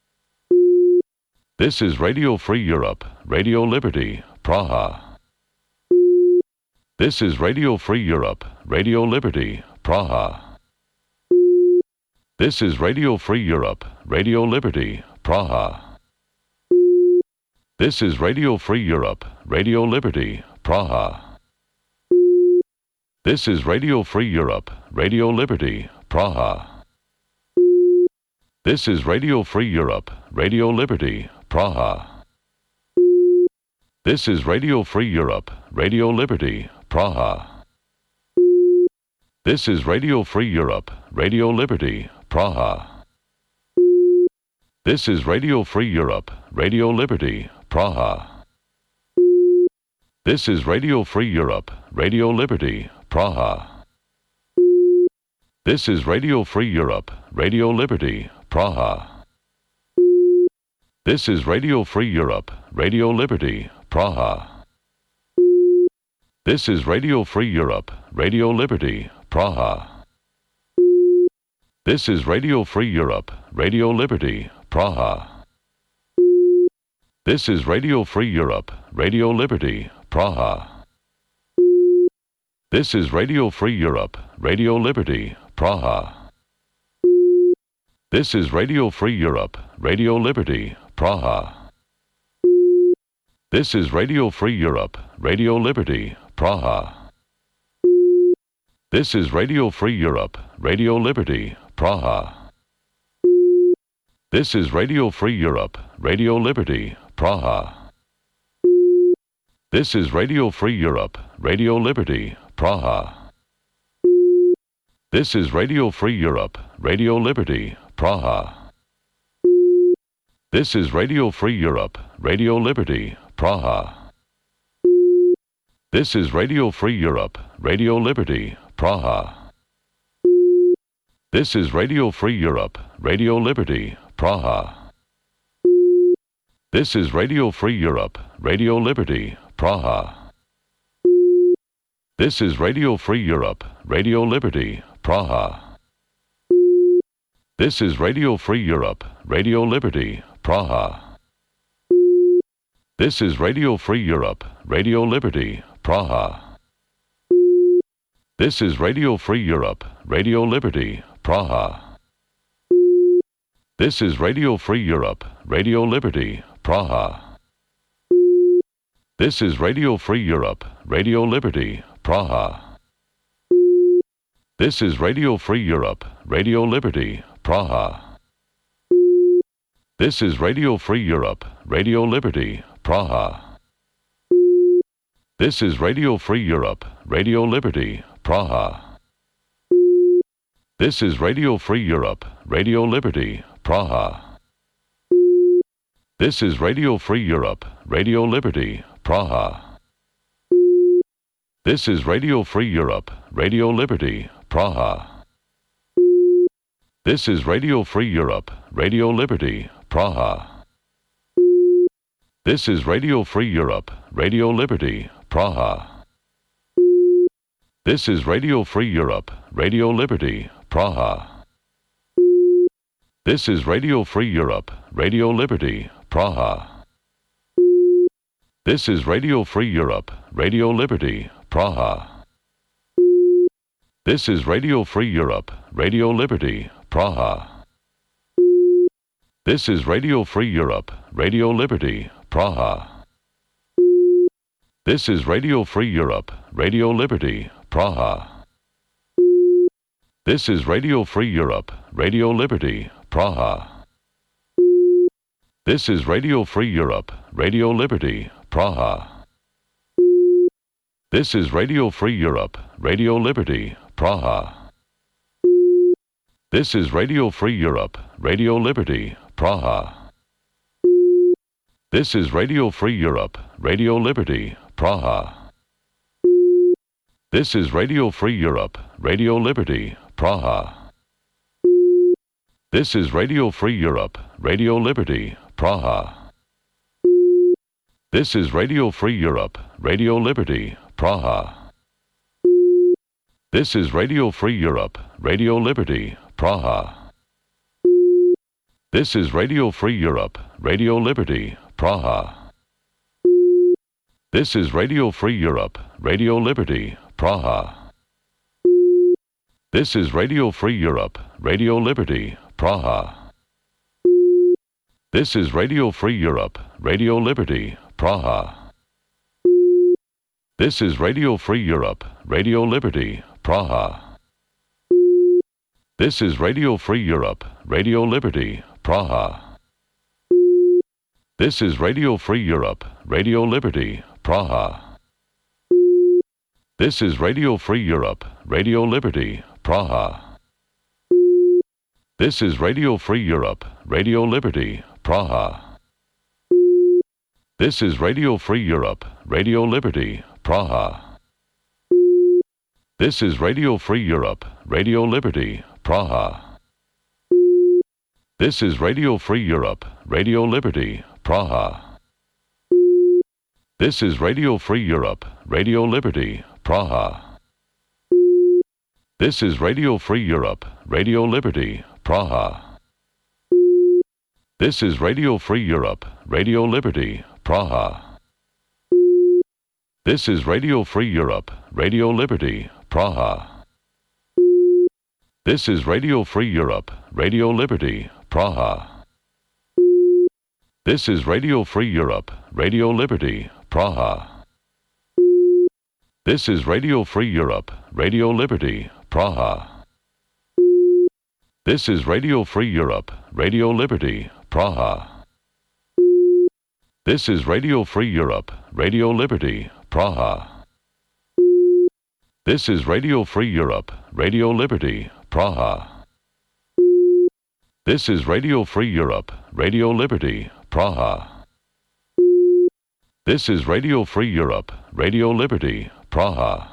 This is Radio Free Europe, Radio Liberty, Praha. This is Radio Free Europe, Radio Liberty, Praha. This is Radio Free Europe, Radio Liberty, Praha. This is Radio Free Europe, Radio Liberty, Praha. This is Radio Free Europe, Radio Liberty, Praha. This is Radio Free Europe, Radio Liberty, Praha. This is Radio Free Europe, Radio Liberty, Praha. This is Radio Free Europe, Radio Liberty, Praha. This is Radio Free Europe, Radio Liberty, Praha. This is Radio Free Europe, Radio Liberty, Praha. This is Radio Free Europe, Radio Liberty, Praha. This is Radio Free Europe, Radio Liberty, Praha. This is Radio Free Europe, Radio Liberty, Praha. This is Radio Free Europe, Radio Liberty, Praha. This is Radio Free Europe, Radio Liberty, Praha. This is Radio Free Europe, Radio Liberty, Praha. This is Radio Free Europe, Radio Liberty, Praha. This is Radio Free Europe, Radio Liberty, Praha. This is Radio Free Europe, Radio Liberty, Praha. This is Radio Free Europe, Radio Liberty, Praha. This is Radio Free Europe, Radio Liberty, Praha. This is Radio Free Europe, Radio Liberty, Praha. This is Radio Free Europe, Radio Liberty, Praha. This is Radio Free Europe, Radio Liberty, Praha. This is Radio Free Europe, Radio Liberty, Praha. This is Radio Free Europe, Radio Liberty, Praha. This is Radio Free Europe, Radio Liberty, Praha. This is Radio Free Europe, Radio Liberty, Praha. This is Radio Free Europe, Radio Liberty, Praha. This is Radio Free Europe, Radio Liberty, Praha. This is Radio Free Europe, Radio Liberty, Praha. This is Radio Free Europe, Radio Liberty, Praha. This is Radio Free Europe, Radio Liberty, Praha. This is Radio Free Europe, Radio Liberty, Praha. This is Radio Free Europe, Radio Liberty, Praha. This is Radio Free Europe, Radio Liberty, Praha. This is Radio Free Europe, Radio Liberty, Praha. This is Radio Free Europe, Radio Liberty, Praha. This is Radio Free Europe, Radio Liberty, Praha. This is Radio Free Europe, Radio Liberty, Praha. This is Radio Free Europe, Radio Liberty, Praha. This is Radio Free Europe, Radio Liberty, Praha. This is Radio Free Europe, Radio Liberty, Praha. This is Radio Free Europe, Radio Liberty, Praha. This is Radio Free Europe, Radio Liberty, Praha. This is Radio Free Europe, Radio Liberty, Praha. This is Radio Free Europe, Radio Liberty, Praha. This is Radio Free Europe, Radio Liberty, Praha. This is Radio Free Europe, Radio Liberty, Praha. This is Radio Free Europe, Radio Liberty, Praha. This is Radio Free Europe, Radio Liberty, Praha. This is Radio Free Europe, Radio Liberty, Praha. This is Radio Free Europe, Radio Liberty, Praha. This is Radio Free Europe, Radio Liberty, Praha. This is Radio Free Europe, Radio Liberty, Praha. This is Radio Free Europe, Radio Liberty, Praha. This is Radio Free Europe, Radio Liberty, Praha. This is Radio Free Europe, Radio Liberty, Praha. This is Radio Free Europe, Radio Liberty, Praha. This is Radio Free Europe, Radio Liberty, Praha. This is Radio Free Europe, Radio Liberty, Praha. This is Radio Free Europe, Radio Liberty, Praha. This is Radio Free Europe, Radio Liberty, Praha. This is Radio Free Europe, Radio Liberty, Praha. This is Radio Free Europe, Radio Liberty, Praha. This is Radio Free Europe, Radio Liberty, Praha. This is Radio Free Europe, Radio Liberty, Praha. This is Radio Free Europe, Radio Liberty, Praha. This is Radio Free Europe, Radio Liberty, Praha. This is Radio Free Europe, Radio Liberty, Praha. This is Radio Free Europe, Radio Liberty, Praha. This is Radio Free Europe, Radio Liberty, Praha. This is Radio Free Europe, Radio Liberty, Praha. This is Radio Free Europe, Radio Liberty, Praha. This is Radio Free Europe, Radio Liberty, Praha. This is Radio Free Europe, Radio Liberty, Praha. This is Radio Free Europe, Radio Liberty, Praha. This is Radio Free Europe, Radio Liberty, Praha. This is Radio Free Europe, Radio Liberty, Praha.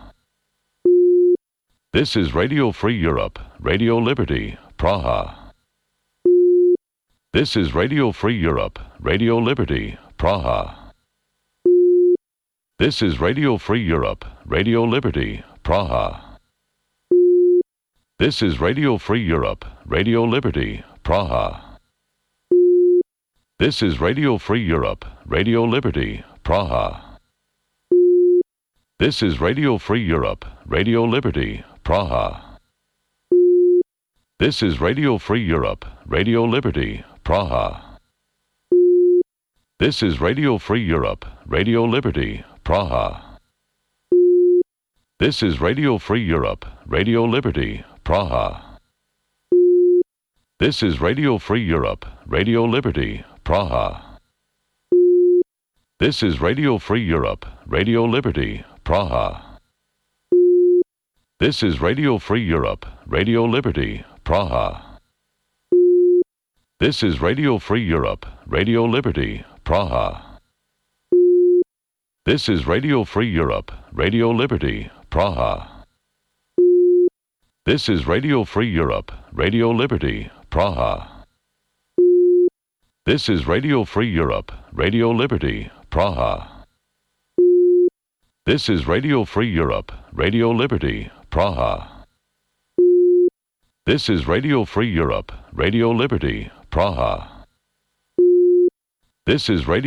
This is Radio Free Europe, Radio Liberty, Praha. This is Radio Free Europe, Radio Liberty, Praha. This is Radio Free Europe, Radio Liberty, Praha. This is Radio Free Europe, Radio Liberty, Praha. This is Radio Free Europe, Radio Liberty, Praha. This is Radio Free Europe, Radio Liberty, Praha. This is Radio Free Europe, Radio Liberty, Praha. This is Radio Free Europe, Radio Liberty, Praha. This is Radio Free Europe, Radio Liberty, Praha. This is Radio Free Europe, Radio Liberty, Praha. This is Radio Free Europe, Radio Liberty, Praha. This is Radio Free Europe, Radio Liberty, Praha. This is Radio Free Europe, Radio Liberty, Praha. This is Radio Free Europe, Radio Liberty, Praha. This is Radio Free Europe, Radio Liberty, Praha. This is Radio Free Europe, Radio Liberty, Praha. This is Radio Free Europe, Radio Liberty, Praha. This is Radio Free Europe, Radio Liberty, Praha. This is Radio